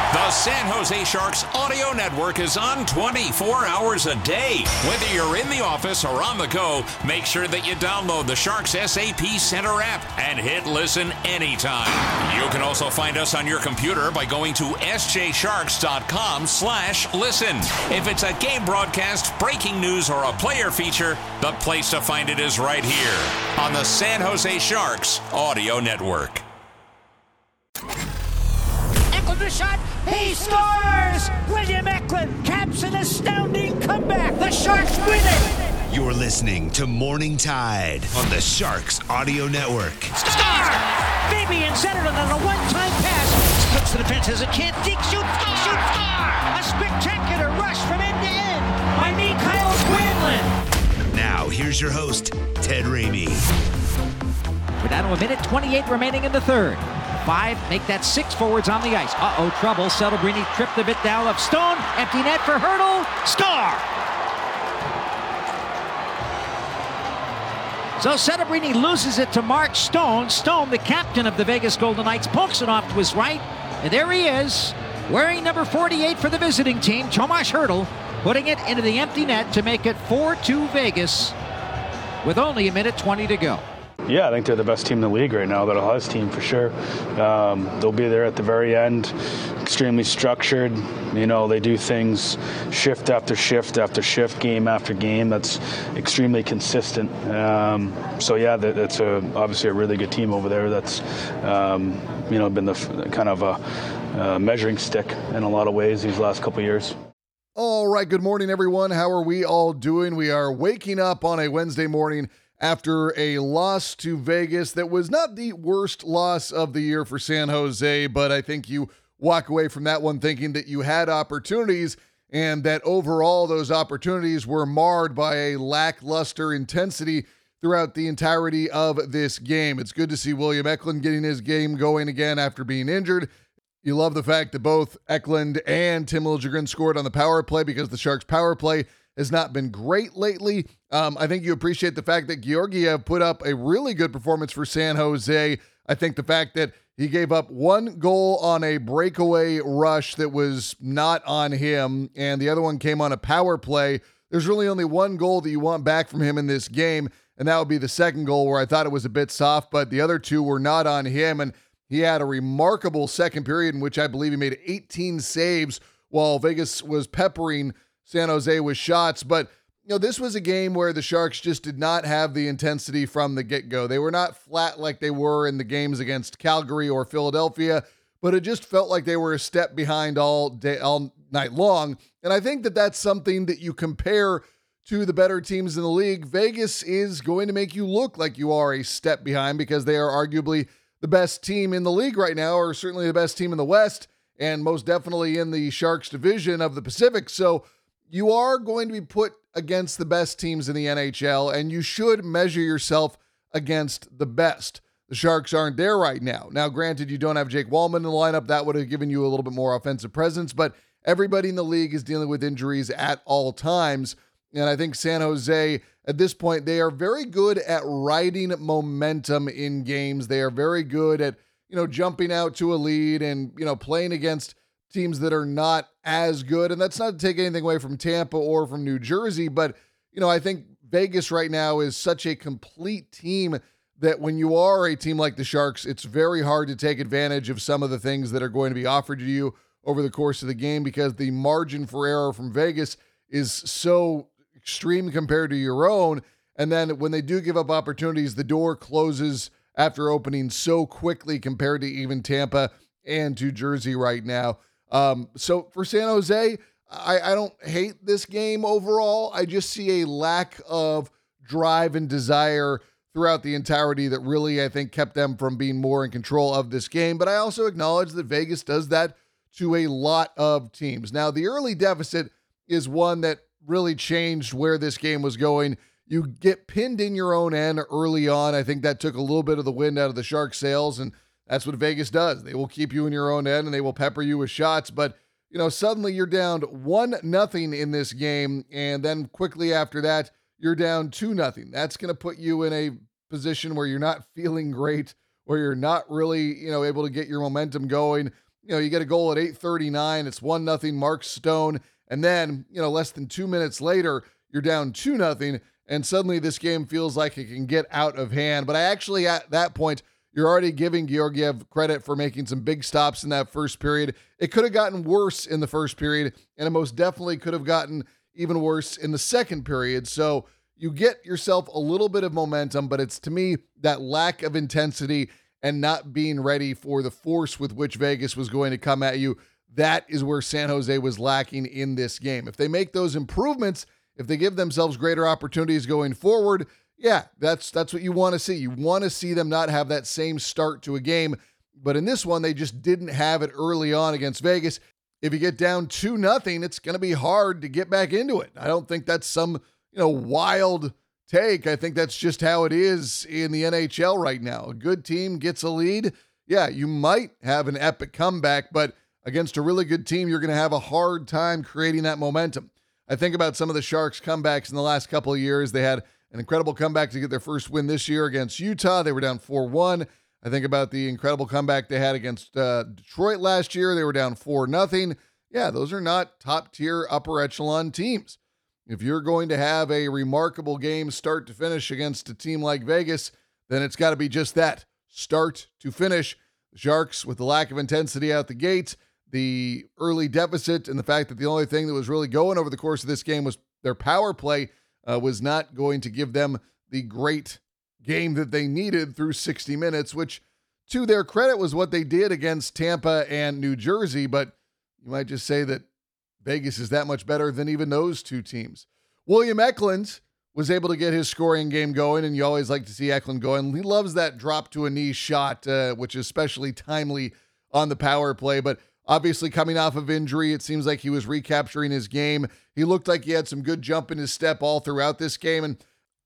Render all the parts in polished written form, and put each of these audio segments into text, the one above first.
The San Jose Sharks audio network is on 24 hours a day. Whether you're in the office or on the go, make sure that you download the Sharks SAP Center app and hit listen anytime. You can also find us on your computer by going to sjsharks.com/listen. If it's a game broadcast, breaking news, or a player feature, the place to find it is right here on the San Jose Sharks audio network. The shot, he scores! William Eklund caps an astounding comeback. The Sharks win it! You're listening to Morning Tide on the Sharks Audio Network. Star! Fabian centered on a one-time pass. Looks to the fence, has a chance, dig, shoot, star! A spectacular rush from end to end by Mikael Granlund. Now, here's your host, Ted Ramey. We're down to a minute 28 remaining in the third. 5, make that 6 forwards on the ice. Trouble. Celebrini tripped the bit down of Stone. Empty net for Hurdle. Score! So Celebrini loses it to Mark Stone. Stone, the captain of the Vegas Golden Knights, pokes it off to his right. And there he is, wearing number 48 for the visiting team, Tomas Hurdle, putting it into the empty net to make it 4-2 Vegas with only a minute 20 to go. Yeah, I think they're the best team in the league right now, that Ohio's team for sure. They'll be there at the very end, extremely structured. You know, they do things shift after shift after shift, game after game. That's extremely consistent. So yeah, that's obviously a really good team over there. That's been the kind of a measuring stick in a lot of ways these last couple of years. All right, good morning, everyone. How are we all doing? We are waking up on a Wednesday morning after a loss to Vegas that was not the worst loss of the year for San Jose, but I think you walk away from that one thinking that you had opportunities and that overall those opportunities were marred by a lackluster intensity throughout the entirety of this game. It's good to see William Eklund getting his game going again after being injured. You love the fact that both Eklund and Tim Liljegren scored on the power play because the Sharks' power play has not been great lately. I think you appreciate the fact that Georgiev put up a really good performance for San Jose. I think the fact that he gave up one goal on a breakaway rush that was not on him, and the other one came on a power play. There's really only one goal that you want back from him in this game, and that would be the second goal where I thought it was a bit soft, but the other two were not on him, and he had a remarkable second period in which I believe he made 18 saves while Vegas was peppering San Jose with shots. But, this was a game where the Sharks just did not have the intensity from the get-go. They were not flat like they were in the games against Calgary or Philadelphia, but it just felt like they were a step behind all night long. And I think that that's something that you compare to the better teams in the league. Vegas is going to make you look like you are a step behind because they are arguably the best team in the league right now, or certainly the best team in the West, and most definitely in the Sharks division of the Pacific. So you are going to be put against the best teams in the NHL, and you should measure yourself against the best. The Sharks aren't there right now. Now, granted, you don't have Jake Wallman in the lineup. That would have given you a little bit more offensive presence, but everybody in the league is dealing with injuries at all times. And I think San Jose, at this point, they are very good at riding momentum in games. They are very good at, jumping out to a lead and, playing against teams that are not as good. And that's not to take anything away from Tampa or from New Jersey, but, I think Vegas right now is such a complete team that when you are a team like the Sharks, it's very hard to take advantage of some of the things that are going to be offered to you over the course of the game because the margin for error from Vegas is so extreme compared to your own. And then when they do give up opportunities, the door closes after opening so quickly compared to even Tampa and to Jersey right now. So for San Jose, I don't hate this game overall. I just see a lack of drive and desire throughout the entirety that really, I think, kept them from being more in control of this game. But I also acknowledge that Vegas does that to a lot of teams. Now, the early deficit is one that really changed where this game was going. You get pinned in your own end early on. I think that took a little bit of the wind out of the Sharks' sails, and that's what Vegas does. They will keep you in your own end, and they will pepper you with shots. But, suddenly you're down 1-0 in this game, and then quickly after that, you're down 2-0. That's going to put you in a position where you're not feeling great, where you're not really, able to get your momentum going. you get a goal at 8:39. It's 1-0 Mark Stone. And then, less than 2 minutes later, you're down 2-0. And suddenly this game feels like it can get out of hand. But I actually, at that point, you're already giving Georgiev credit for making some big stops in that first period. It could have gotten worse in the first period, and it most definitely could have gotten even worse in the second period. So you get yourself a little bit of momentum, but it's, to me, that lack of intensity and not being ready for the force with which Vegas was going to come at you. That is where San Jose was lacking in this game. If they make those improvements, if they give themselves greater opportunities going forward, yeah, that's what you want to see. You want to see them not have that same start to a game. But in this one, they just didn't have it early on against Vegas. If you get down 2-0, it's going to be hard to get back into it. I don't think that's some, wild take. I think that's just how it is in the NHL right now. A good team gets a lead. Yeah, you might have an epic comeback, but against a really good team, you're going to have a hard time creating that momentum. I think about some of the Sharks' comebacks in the last couple of years. They had an incredible comeback to get their first win this year against Utah. They were down 4-1. I think about the incredible comeback they had against Detroit last year. They were down 4-0. Yeah, those are not top-tier, upper echelon teams. If you're going to have a remarkable game start to finish against a team like Vegas, then it's got to be just that, start to finish. The Sharks, with the lack of intensity out the gate, the early deficit, and the fact that the only thing that was really going over the course of this game was their power play, was not going to give them the great game that they needed through 60 minutes, which, to their credit, was what they did against Tampa and New Jersey. But you might just say that Vegas is that much better than even those two teams. William Eklund was able to get his scoring game going, and you always like to see Eklund going. He loves that drop to a knee shot, which is especially timely on the power play. But obviously, coming off of injury, it seems like he was recapturing his game. He looked like he had some good jump in his step all throughout this game. And,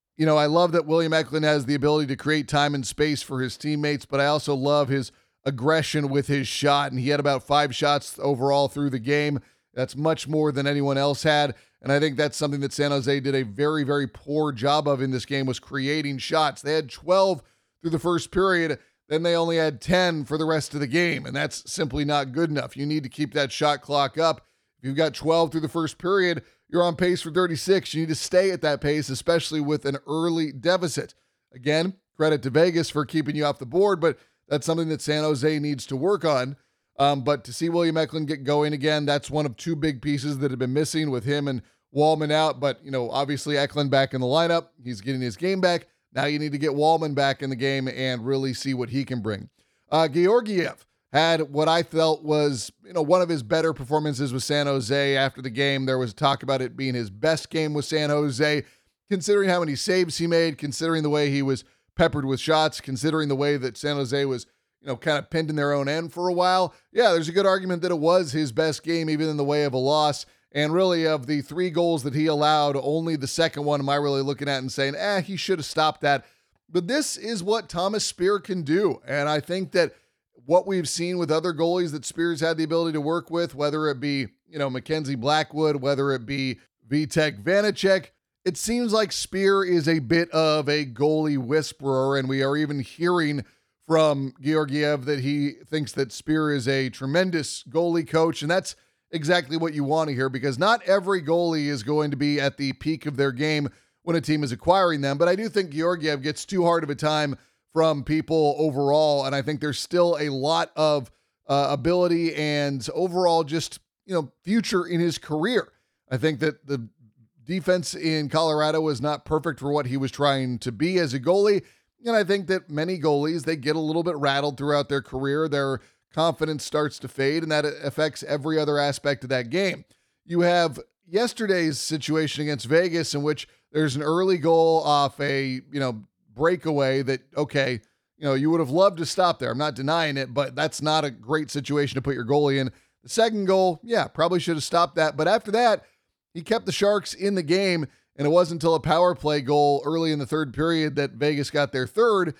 I love that William Eklund has the ability to create time and space for his teammates, but I also love his aggression with his shot. And he had about 5 shots overall through the game. That's much more than anyone else had. And I think that's something that San Jose did a very, very poor job of in this game, was creating shots. They had 12 through the first period. Then they only had 10 for the rest of the game, and that's simply not good enough. You need to keep that shot clock up. If you've got 12 through the first period, you're on pace for 36. You need to stay at that pace, especially with an early deficit. Again, credit to Vegas for keeping you off the board, but that's something that San Jose needs to work on. But to see William Eklund get going again, that's one of 2 big pieces that have been missing with him and Wallman out. But, obviously Eklund back in the lineup. He's getting his game back. Now you need to get Wallman back in the game and really see what he can bring. Georgiev had what I felt was, one of his better performances with San Jose after the game. There was talk about it being his best game with San Jose, considering how many saves he made, considering the way he was peppered with shots, considering the way that San Jose was, kind of pinned in their own end for a while. Yeah, there's a good argument that it was his best game, even in the way of a loss. And really, of the 3 goals that he allowed, only the second one am I really looking at and saying, he should have stopped that. But this is what Thomas Speer can do. And I think that what we've seen with other goalies that Spear's had the ability to work with, whether it be, Mackenzie Blackwood, whether it be Vitek Vanacek, it seems like Speer is a bit of a goalie whisperer. And we are even hearing from Georgiev that he thinks that Speer is a tremendous goalie coach. And that's exactly what you want to hear, because not every goalie is going to be at the peak of their game when a team is acquiring them. But I do think Georgiev gets too hard of a time from people overall. And I think there's still a lot of ability and overall just, future in his career. I think that the defense in Colorado was not perfect for what he was trying to be as a goalie. And I think that many goalies, they get a little bit rattled throughout their career. Their confidence starts to fade, and that affects every other aspect of that game. You have yesterday's situation against Vegas, in which there's an early goal off a, breakaway that, okay, you would have loved to stop there. I'm not denying it, but that's not a great situation to put your goalie in. The second goal, yeah, probably should have stopped that. But after that, he kept the Sharks in the game, and it wasn't until a power play goal early in the third period that Vegas got their third.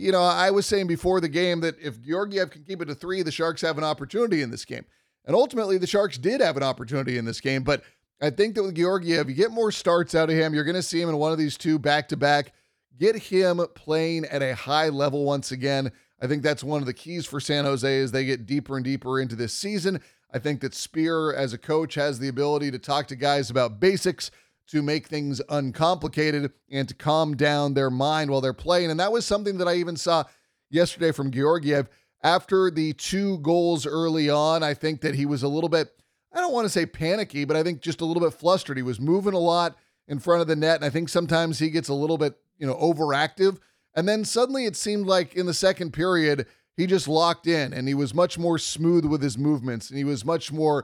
I was saying before the game that if Georgiev can keep it to 3, the Sharks have an opportunity in this game. And ultimately, the Sharks did have an opportunity in this game. But I think that with Georgiev, you get more starts out of him. You're going to see him in one of these 2 back-to-back. Get him playing at a high level once again. I think that's one of the keys for San Jose as they get deeper and deeper into this season. I think that Spear, as a coach, has the ability to talk to guys about basics, to make things uncomplicated, and to calm down their mind while they're playing. And that was something that I even saw yesterday from Georgiev. After the 2 goals early on, I think that he was a little bit, I don't want to say panicky, but I think just a little bit flustered. He was moving a lot in front of the net, and I think sometimes he gets a little bit, overactive. And then suddenly it seemed like in the second period, he just locked in, and he was much more smooth with his movements, and he was much more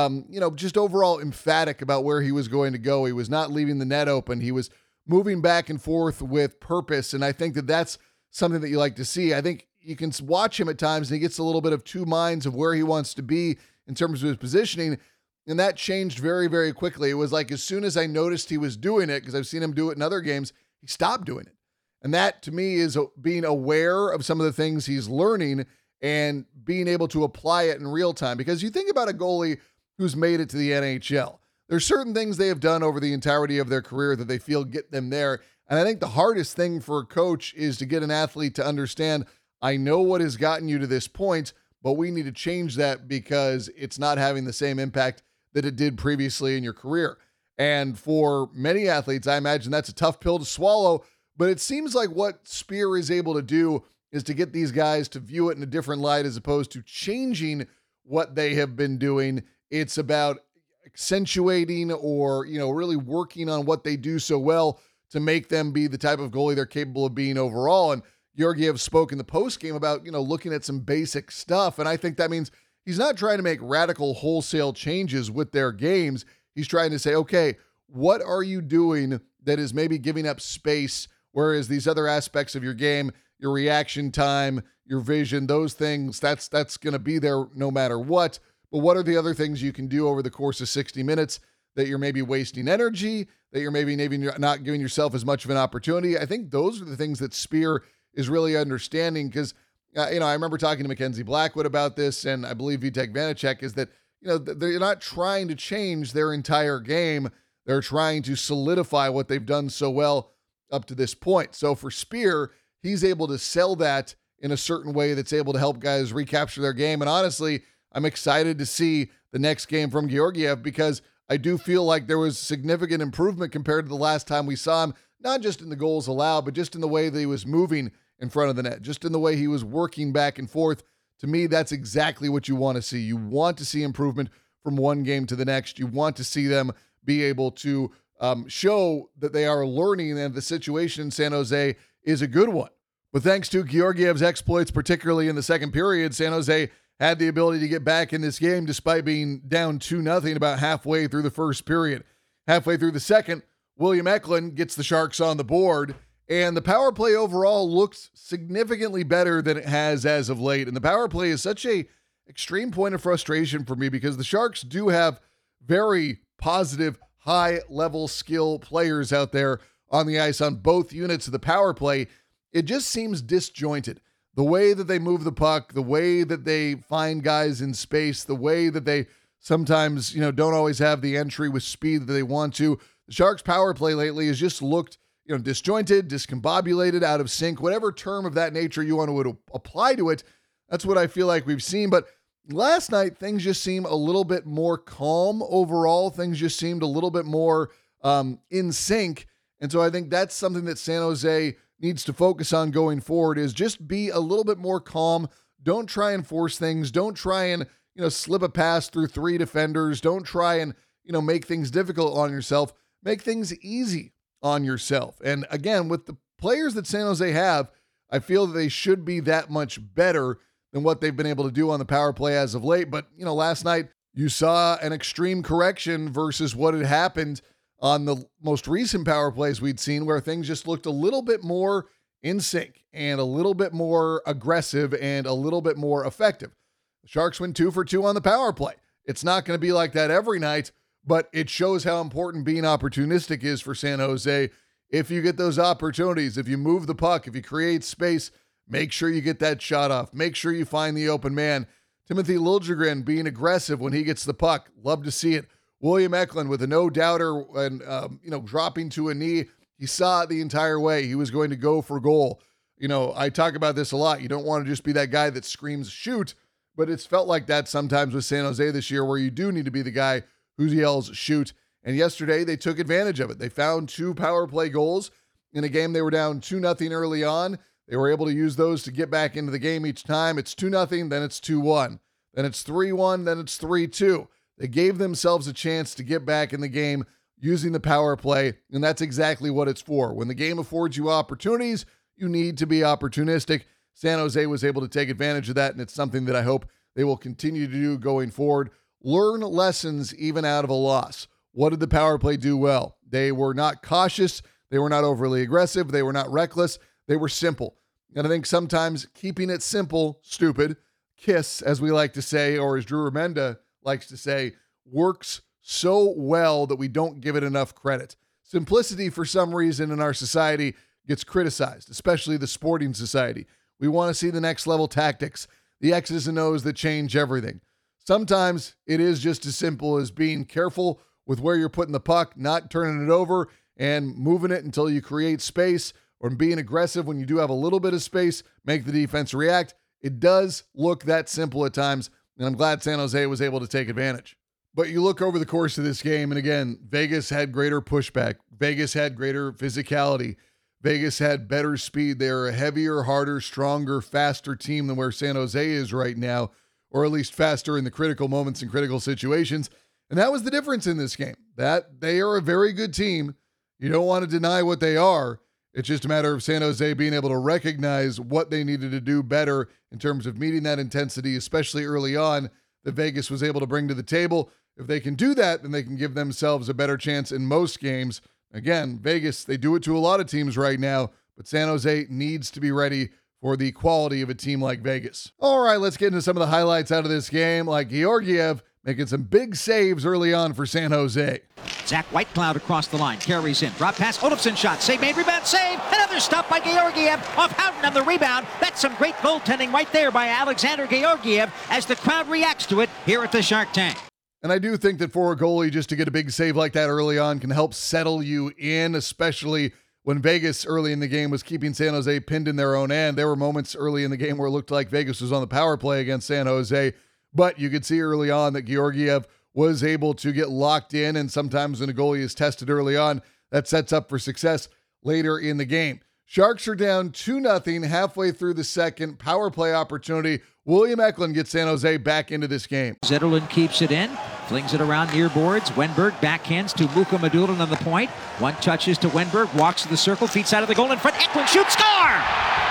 just overall emphatic about where he was going to go. He was not leaving the net open. He was moving back and forth with purpose, and I think that that's something that you like to see. I think you can watch him at times, and he gets a little bit of two minds of where he wants to be in terms of his positioning, and that changed very, very quickly. It was like as soon as I noticed he was doing it, because I've seen him do it in other games, he stopped doing it. And that, to me, is being aware of some of the things he's learning and being able to apply it in real time. Because you think about a goalie who's made it to the NHL. There's certain things they have done over the entirety of their career that they feel get them there. And I think the hardest thing for a coach is to get an athlete to understand, I know what has gotten you to this point, but we need to change that because it's not having the same impact that it did previously in your career. And for many athletes, I imagine that's a tough pill to swallow, but it seems like what Spear is able to do is to get these guys to view it in a different light as opposed to changing what they have been doing. It's about accentuating or, really working on what they do so well to make them be the type of goalie they're capable of being overall. And Georgiev spoke in the postgame about, looking at some basic stuff. And I think that means he's not trying to make radical wholesale changes with their games. He's trying to say, okay, what are you doing that is maybe giving up space, whereas these other aspects of your game, your reaction time, your vision, those things, that's going to be there no matter what. But what are the other things you can do over the course of 60 minutes that you're maybe wasting energy, that you're maybe not giving yourself as much of an opportunity? I think those are the things that Spear is really understanding because, I remember talking to Mackenzie Blackwood about this, and I believe Vitek Vanacek, is that, they're not trying to change their entire game. They're trying to solidify what they've done so well up to this point. So for Spear, he's able to sell that in a certain way that's able to help guys recapture their game. And honestly, I'm excited to see the next game from Georgiev because I do feel like there was significant improvement compared to the last time we saw him, not just in the goals allowed, but just in the way that he was moving in front of the net, just in the way he was working back and forth. To me, that's exactly what you want to see. You want to see improvement from one game to the next. You want to see them be able to show that they are learning and the situation in San Jose is a good one. But thanks to Georgiev's exploits, particularly in the second period, San Jose had the ability to get back in this game despite being down 2-0 about halfway through the first period. Halfway through the second, William Eklund gets the Sharks on the board, and the power play overall looks significantly better than it has as of late. And the power play is such a extreme point of frustration for me because the Sharks do have very positive, high-level skill players out there on the ice on both units of the power play. It just seems disjointed. The way that they move the puck, the way that they find guys in space, the way that they sometimes, don't always have the entry with speed that they want to. The Sharks' power play lately has just looked, disjointed, discombobulated, out of sync, whatever term of that nature you want to apply to it. That's what I feel like we've seen. But last night, things just seem a little bit more calm overall. Things just seemed a little bit more in sync. And so I think that's something that San Jose needs to focus on going forward, is just be a little bit more calm. Don't try and force things. Don't try and, slip a pass through three defenders. Don't try and, make things difficult on yourself. Make things easy on yourself. And again, with the players that San Jose have, I feel that they should be that much better than what they've been able to do on the power play as of late. But, last night you saw an extreme correction versus what had happened on the most recent power plays we'd seen, where things just looked a little bit more in sync and a little bit more aggressive and a little bit more effective. The Sharks went 2 for 2 on the power play. It's not going to be like that every night, but it shows how important being opportunistic is for San Jose. If you get those opportunities, if you move the puck, if you create space, make sure you get that shot off. Make sure you find the open man. Timothy Liljegren being aggressive when he gets the puck. Love to see it. William Eklund with a no-doubter and, dropping to a knee. He saw it the entire way. He was going to go for goal. I talk about this a lot. You don't want to just be that guy that screams shoot, but it's felt like that sometimes with San Jose this year, where you do need to be the guy who yells shoot. And yesterday they took advantage of it. They found 2 power play goals in a game they were down 2-0 early on. They were able to use those to get back into the game each time. It's 2-0, then it's 2-1. Then it's 3-1, then it's 3-2. They gave themselves a chance to get back in the game using the power play, and that's exactly what it's for. When the game affords you opportunities, you need to be opportunistic. San Jose was able to take advantage of that, and it's something that I hope they will continue to do going forward. Learn lessons even out of a loss. What did the power play do well? They were not cautious. They were not overly aggressive. They were not reckless. They were simple. And I think sometimes keeping it simple, stupid, KISS, as we like to say, or as Drew Remenda likes to say, works so well that we don't give it enough credit. Simplicity, for some reason, in our society gets criticized, especially the sporting society. We want to see the next level tactics, the X's and O's that change everything. Sometimes it is just as simple as being careful with where you're putting the puck, not turning it over and moving it until you create space, or being aggressive when you do have a little bit of space, make the defense react. It does look that simple at times, and I'm glad San Jose was able to take advantage. But you look over the course of this game, and again, Vegas had greater pushback. Vegas had greater physicality. Vegas had better speed. They're a heavier, harder, stronger, faster team than where San Jose is right now, or at least faster in the critical moments and critical situations. And that was the difference in this game, that they are a very good team. You don't want to deny what they are. It's just a matter of San Jose being able to recognize what they needed to do better in terms of meeting that intensity, especially early on, that Vegas was able to bring to the table. If they can do that, then they can give themselves a better chance in most games. Again, Vegas, they do it to a lot of teams right now, but San Jose needs to be ready for the quality of a team like Vegas. All right, let's get into some of the highlights out of this game, like Georgiev making some big saves early on for San Jose. Zach Whitecloud across the line, carries in, drop pass, Olofsson shot, save made, rebound, save, another stop by Georgiev, off Houghton on the rebound. That's some great goaltending right there by Alexander Georgiev as the crowd reacts to it here at the Shark Tank. And I do think that for a goalie, just to get a big save like that early on can help settle you in, especially when Vegas early in the game was keeping San Jose pinned in their own end. There were moments early in the game where it looked like Vegas was on the power play against San Jose, but you could see early on that Georgiev was able to get locked in, and sometimes when a goalie is tested early on, that sets up for success later in the game. Sharks are down 2-0 halfway through the second. Power play opportunity. William Eklund gets San Jose back into this game. Zetterlund keeps it in, flings it around near boards. Wenberg backhands to Muka Madulin on the point. One touches to Wenberg, walks to the circle, feet side of the goal in front. Eklund shoots, score!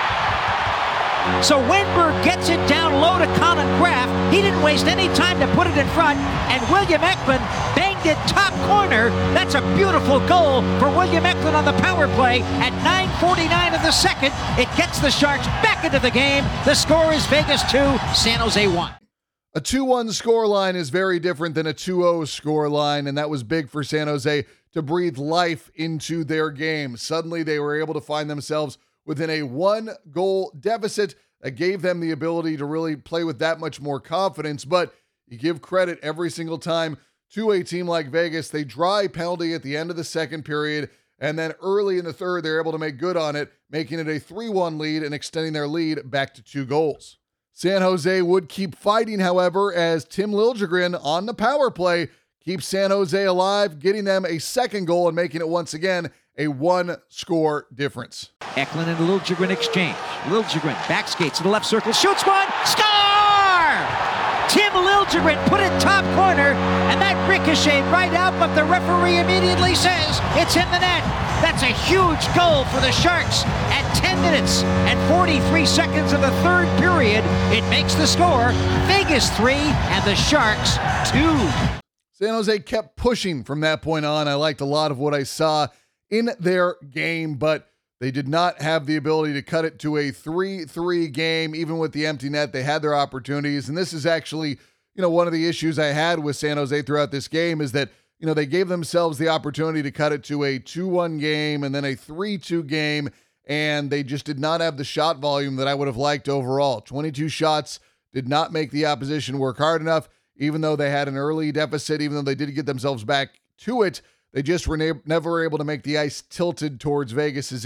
So Wenberg gets it down low to Colin Graff. He didn't waste any time to put it in front, and William Eklund banged it top corner. That's a beautiful goal for William Eklund on the power play at 9:49 of the second. It gets the Sharks back into the game. The score is Vegas 2, San Jose 1. A 2-1 score line is very different than a 2-0 score line, and that was big for San Jose to breathe life into their game. Suddenly they were able to find themselves within a 1-goal deficit that gave them the ability to really play with that much more confidence. But you give credit every single time to a team like Vegas. They draw a penalty at the end of the second period, and then early in the third, they're able to make good on it, making it a 3-1 lead and extending their lead back to 2 goals. San Jose would keep fighting, however, as Tim Liljegren on the power play keeps San Jose alive, getting them a second goal and making it once again a 1-score difference. Eklund and Liljegren exchange. Liljegren back skates to the left circle, shoots one, score! Tim Liljegren put it top corner, and that ricocheted right out, but the referee immediately says it's in the net. That's a huge goal for the Sharks at 10 minutes and 43 seconds of the third period. It makes the score Vegas 3 and the Sharks 2. San Jose kept pushing from that point on. I liked a lot of what I saw in their game, but they did not have the ability to cut it to a 3-3 game. Even with the empty net, they had their opportunities. And this is actually, one of the issues I had with San Jose throughout this game is that, they gave themselves the opportunity to cut it to a 2-1 game and then a 3-2 game, and they just did not have the shot volume that I would have liked overall. 22 shots did not make the opposition work hard enough, even though they had an early deficit, even though they did get themselves back to it. They just were never able to make the ice tilted towards Vegas's end,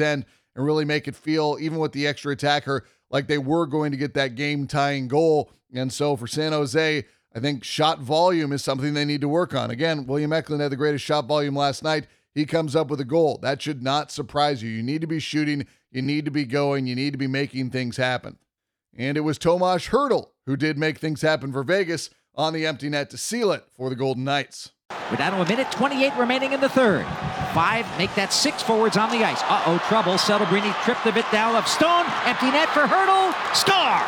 and really make it feel, even with the extra attacker, like they were going to get that game-tying goal. And so for San Jose, I think shot volume is something they need to work on. Again, William Eklund had the greatest shot volume last night. He comes up with a goal. That should not surprise you. You need to be shooting. You need to be going. You need to be making things happen. And it was Tomas Hertl who did make things happen for Vegas on the empty net to seal it for the Golden Knights. We're down to a minute 28 remaining in the third. 5, make that 6 forwards on the ice. Trouble. Celebrini tripped the bit down of Stone. Empty net for Hertl. Score!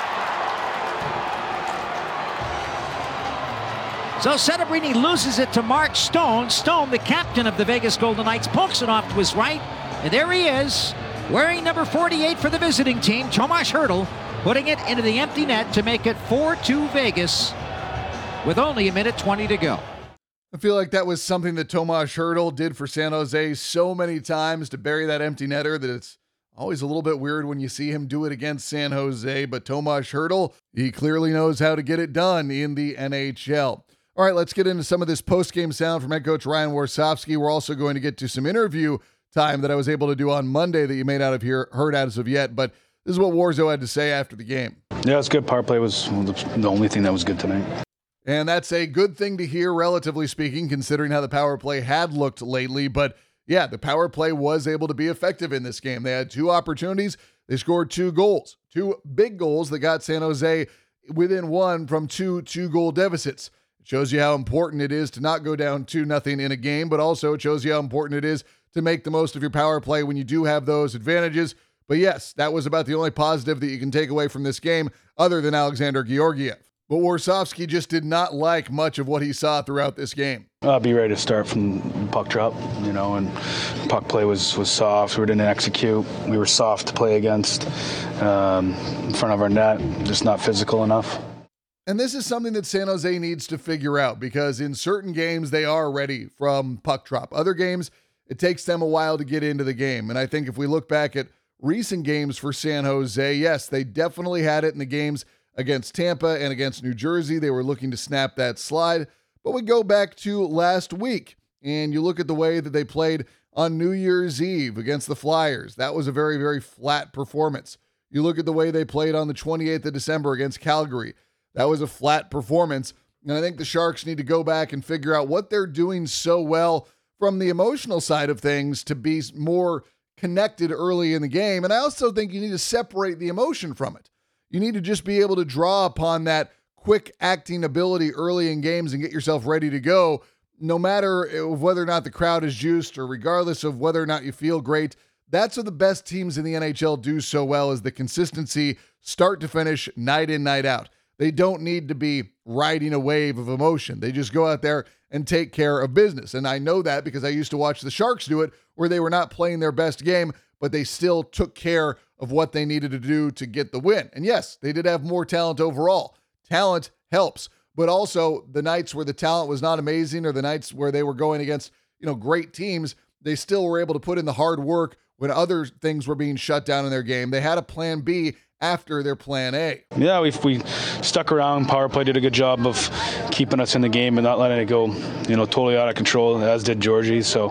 So Celebrini loses it to Mark Stone. Stone, the captain of the Vegas Golden Knights, pokes it off to his right. And there he is, wearing number 48 for the visiting team, Tomas Hertl, putting it into the empty net to make it 4-2 Vegas with only a minute 20 to go. I feel like that was something that Tomas Hertl did for San Jose so many times to bury that empty netter that it's always a little bit weird when you see him do it against San Jose. But Tomas Hertl, he clearly knows how to get it done in the NHL. All right, let's get into some of this post-game sound from head coach Ryan Warsofsky. We're also going to get to some interview time that I was able to do on Monday that you may not have heard as of yet. But this is what Warzo had to say after the game. Yeah, it's good. Power play was the only thing that was good tonight. And that's a good thing to hear, relatively speaking, considering how the power play had looked lately. But yeah, the power play was able to be effective in this game. They had 2 opportunities. They scored 2 goals, 2 big goals that got San Jose within 1 from 2 2-goal deficits. It shows you how important it is to not go down 2-0 in a game, but also it shows you how important it is to make the most of your power play when you do have those advantages. But yes, that was about the only positive that you can take away from this game other than Alexander Georgiev. But Warsofsky just did not like much of what he saw throughout this game. Be ready to start from puck drop, and puck play was soft. We didn't execute. We were soft to play against in front of our net, just not physical enough. And this is something that San Jose needs to figure out because in certain games, they are ready from puck drop. Other games, it takes them a while to get into the game. And I think if we look back at recent games for San Jose, yes, they definitely had it in the games against Tampa and against New Jersey. They were looking to snap that slide. But we go back to last week, and you look at the way that they played on New Year's Eve against the Flyers. That was a very, very flat performance. You look at the way they played on the 28th of December against Calgary. That was a flat performance. And I think the Sharks need to go back and figure out what they're doing so well from the emotional side of things to be more connected early in the game. And I also think you need to separate the emotion from it. You need to just be able to draw upon that quick acting ability early in games and get yourself ready to go, no matter whether or not the crowd is juiced or regardless of whether or not you feel great. That's what the best teams in the NHL do so well, is the consistency, start to finish, night in, night out. They don't need to be riding a wave of emotion. They just go out there and take care of business. And I know that because I used to watch the Sharks do it, where they were not playing their best game, but they still took care of what they needed to do to get the win. And yes, they did have more talent overall. Talent helps, but also the nights where the talent was not amazing or the nights where they were going against, great teams, they still were able to put in the hard work when other things were being shut down in their game. They had a plan B after their plan A. Yeah, we stuck around. Power play did a good job of keeping us in the game and not letting it go, totally out of control, as did Georgie. So,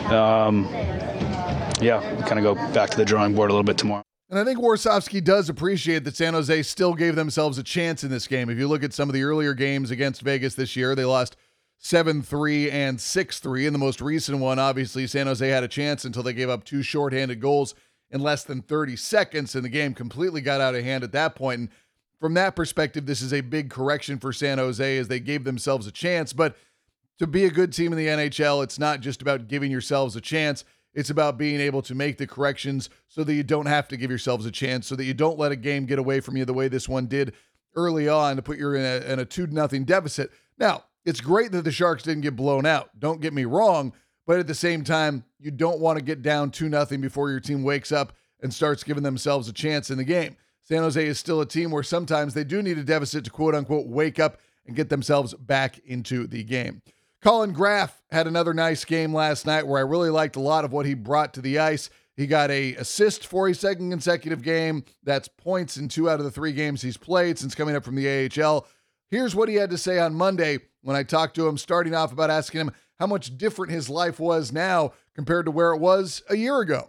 we kind of go back to the drawing board a little bit tomorrow. And I think Warsofsky does appreciate that San Jose still gave themselves a chance in this game. If you look at some of the earlier games against Vegas this year, they lost 7-3 and 6-3. In the most recent one, obviously, San Jose had a chance until they gave up 2 shorthanded goals in less than 30 seconds, and the game completely got out of hand at that point. And from that perspective, this is a big correction for San Jose as they gave themselves a chance. But to be a good team in the NHL, it's not just about giving yourselves a chance. It's about being able to make the corrections so that you don't have to give yourselves a chance, so that you don't let a game get away from you the way this one did early on to put you in a 2-0 deficit. Now, it's great that the Sharks didn't get blown out. Don't get me wrong. But at the same time, you don't want to get down 2-0 before your team wakes up and starts giving themselves a chance in the game. San Jose is still a team where sometimes they do need a deficit to quote-unquote wake up and get themselves back into the game. Colin Graf had another nice game last night where I really liked a lot of what he brought to the ice. He got an assist for his second consecutive game. That's points in 2 out of the 3 games he's played since coming up from the AHL. Here's what he had to say on Monday when I talked to him, starting off about asking him how much different his life was now compared to where it was a year ago.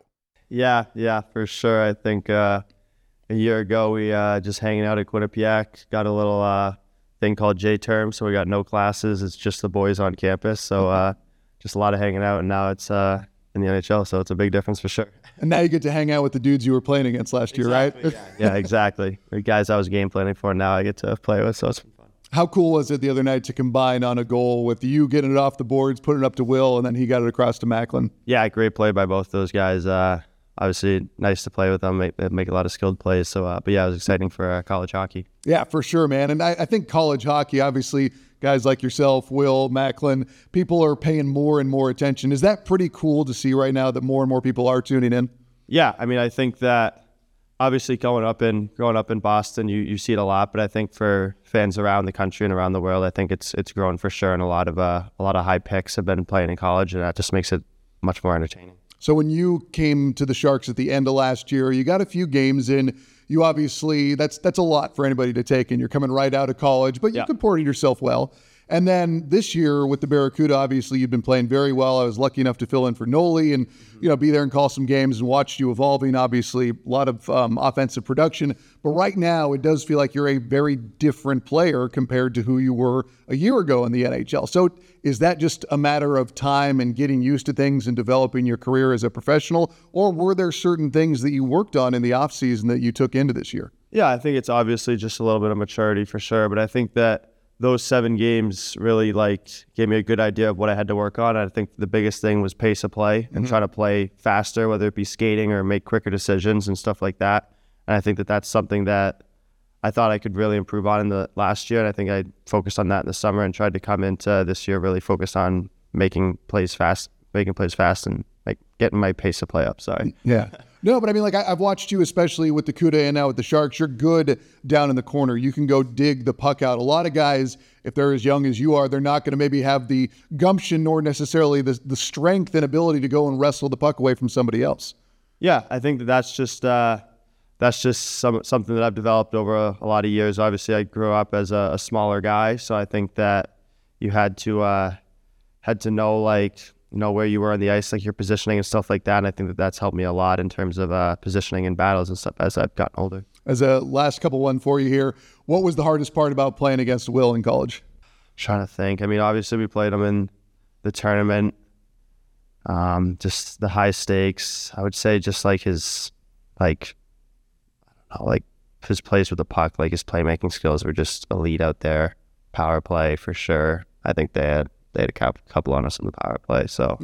Yeah, for sure. I think a year ago we just hanging out at Quinnipiac, got a little thing called J-term, so we got no classes. It's just the boys on campus, so just a lot of hanging out, and now it's in the NHL, so it's a big difference for sure. And now you get to hang out with the dudes you were playing against last year, right? Yeah, exactly. The guys I was game planning for, now I get to play with, so it's been fun. How cool was it the other night to combine on a goal with you getting it off the boards, putting it up to Will, and then he got it across to Macklin? Yeah, great play by both those guys. Obviously, nice to play with them, make a lot of skilled plays. So, but yeah, it was exciting for college hockey. Yeah, for sure, man. And I think college hockey, obviously, guys like yourself, Will, Macklin, people are paying more and more attention. Is that pretty cool to see right now that more and more people are tuning in? Yeah, I mean, I think that obviously growing up in Boston, you see it a lot. But I think for fans around the country and around the world, I think it's grown for sure. And a lot of high picks have been playing in college, and that just makes it much more entertaining. So when you came to the Sharks at the end of last year, you got a few games in. You obviously, that's a lot for anybody to take in. You're coming right out of college, but you comported yourself well. And then this year with the Barracuda, obviously you've been playing very well. I was lucky enough to fill in for Noli and be there and call some games and watch you evolving. Obviously, a lot of offensive production. But right now, it does feel like you're a very different player compared to who you were a year ago in the NHL. So is that just a matter of time and getting used to things and developing your career as a professional? Or were there certain things that you worked on in the offseason that you took into this year? Yeah, I think it's obviously just a little bit of maturity for sure. But I think that those 7 games really gave me a good idea of what I had to work on. I think the biggest thing was pace of play and try to play faster, whether it be skating or make quicker decisions and stuff like that. And I think that that's something that I thought I could really improve on in the last year. And I think I focused on that in the summer and tried to come into this year really focused on making plays fast and getting my pace of play up. Sorry. Yeah. No, but I mean, I've watched you, especially with the CUDA and now with the Sharks. You're good down in the corner. You can go dig the puck out. A lot of guys, if they're as young as you are, they're not going to maybe have the gumption nor necessarily the strength and ability to go and wrestle the puck away from somebody else. Yeah, I think that's just something that I've developed over a lot of years. Obviously, I grew up as a smaller guy, so I think that you had to know where you were on the ice, your positioning and stuff like that. And I think that that's helped me a lot in terms of positioning in battles and stuff as I've gotten older. As a last couple one for you here, what was the hardest part about playing against Will in college? I'm trying to think. I mean, obviously we played him in the tournament. Just the high stakes. I would say just his his plays with the puck, his playmaking skills were just elite out there. Power play for sure. I think they had a couple on us in the power play. So,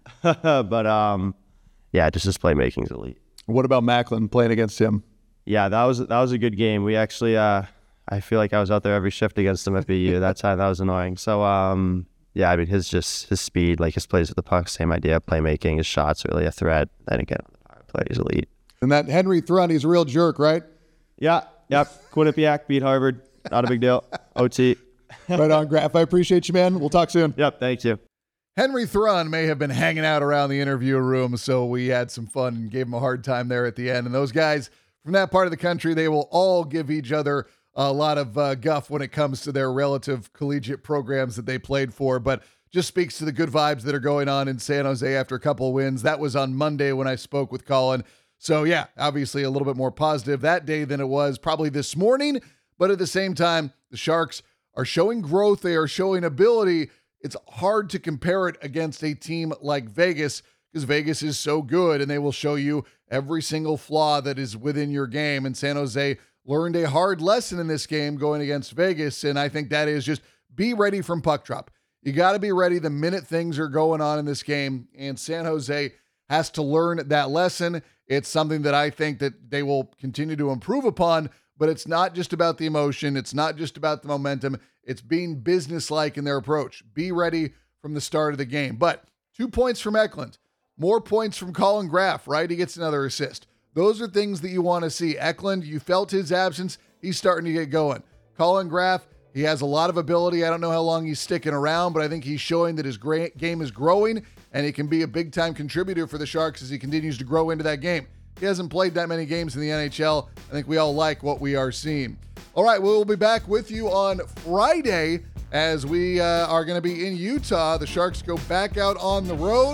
but just his playmaking's elite. What about Macklin playing against him? Yeah, that was a good game. We actually, I feel like I was out there every shift against him at BU. That was annoying. So, I mean, his speed, his plays with the puck, same idea. Playmaking, his shots really a threat. Then again, on the power play, he's elite. And that Henry Thrun, he's a real jerk, right? Yeah. Yep. Quinnipiac beat Harvard. Not a big deal. OT. Right on, Graf. I appreciate you, man. We'll talk soon. Yep, thank you. Henry Thrun may have been hanging out around the interview room, so we had some fun and gave him a hard time there at the end. And those guys from that part of the country, they will all give each other a lot of guff when it comes to their relative collegiate programs that they played for, but just speaks to the good vibes that are going on in San Jose after a couple of wins. That was on Monday when I spoke with Colin. So yeah, obviously a little bit more positive that day than it was probably this morning, but at the same time, the Sharks are showing growth. They are showing ability. It's hard to compare it against a team like Vegas because Vegas is so good and they will show you every single flaw that is within your game. And San Jose learned a hard lesson in this game going against Vegas. And I think that is just be ready from puck drop. You got to be ready the minute things are going on in this game. And San Jose has to learn that lesson. It's something that I think that they will continue to improve upon. But it's not just about the emotion. It's not just about the momentum. It's being businesslike in their approach. Be ready from the start of the game. But 2 points from Eklund. More points from Colin Graf, right? He gets another assist. Those are things that you want to see. Eklund, you felt his absence. He's starting to get going. Colin Graf, he has a lot of ability. I don't know how long he's sticking around, but I think he's showing that his game is growing, and he can be a big-time contributor for the Sharks as he continues to grow into that game. He hasn't played that many games in the NHL. I think we all like what we are seeing. All right, we'll be back with you on Friday as we are going to be in Utah. The Sharks go back out on the road. The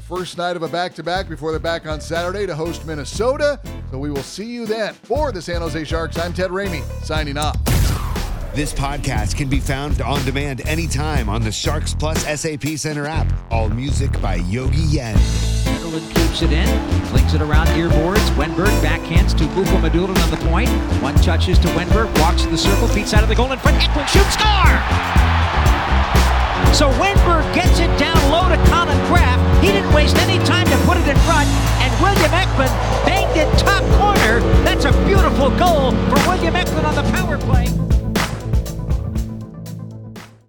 the first night of a back-to-back before they're back on Saturday to host Minnesota. So we will see you then. For the San Jose Sharks, I'm Ted Ramey, signing off. This podcast can be found on demand anytime on the Sharks Plus SAP Center app. All music by Yogi Yen. Sunderland keeps it in, flings it around earboards. Wenberg backhands to Bufo Madulin on the point. One touches to Wenberg, walks to the circle, feet out of the goal in front. Eklund shoots, score! So Wenberg gets it down low to Colin Kraft. He didn't waste any time to put it in front, and William Ekman